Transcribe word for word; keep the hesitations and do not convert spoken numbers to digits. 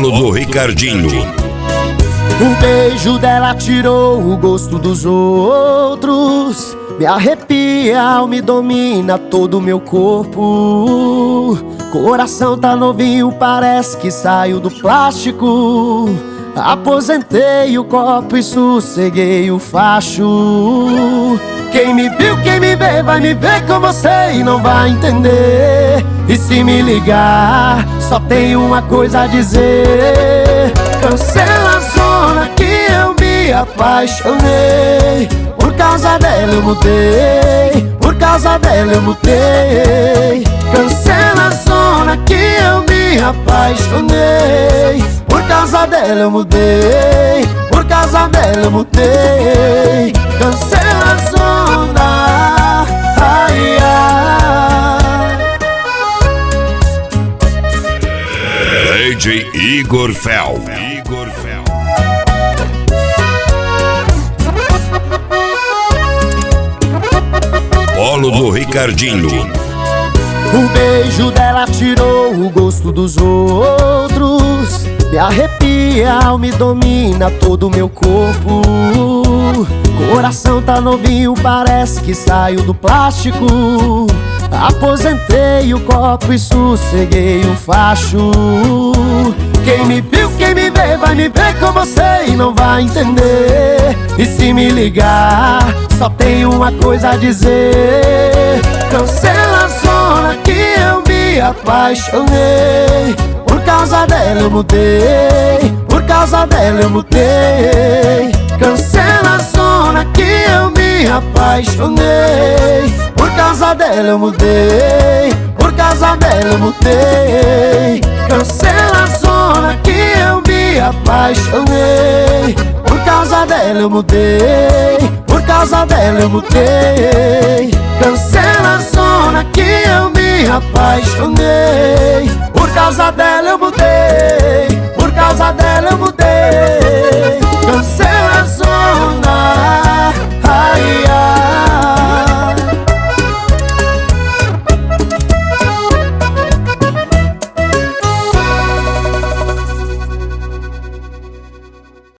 Polo do Ricardinho. O beijo dela tirou o gosto dos outros. Me arrepia, me domina todo o meu corpo. Coração tá novinho, parece que saiu do plástico. Aposentei o copo e sosseguei o facho. Quem me viu, quem me vê, vai me ver com você e não vai entender. E se me ligar, só tem uma coisa a dizer: cancela a zona que eu me apaixonei. Por causa dela eu mudei, por causa dela eu mudei. Cancela a zona que eu me apaixonei. Por causa dela eu mudei, por causa dela eu mudei. Cancela a zona, ai, ai. D J Igor Fel. Igor Fel. Polo do Ricardinho. O beijo dela tirou o gosto dos outros. Me arrepia, me domina todo o meu corpo. Coração tá novinho, parece que saiu do plástico. Aposentei o copo e sosseguei o facho. Quem me viu, quem me vê, vai me ver com você e não vai entender. E se me ligar, só tem uma coisa a dizer: cancela a zona que eu me apaixonei. Por causa dela eu mudei, por causa dela eu mudei. Cancela a zona que eu me apaixonei. Por causa dela eu mudei, por causa dela eu mudei. Cancela a zona que eu me apaixonei. Por causa dela eu mudei, por causa dela eu mudei. Cancela a zona que eu me apaixonei. Por causa dela eu mudei.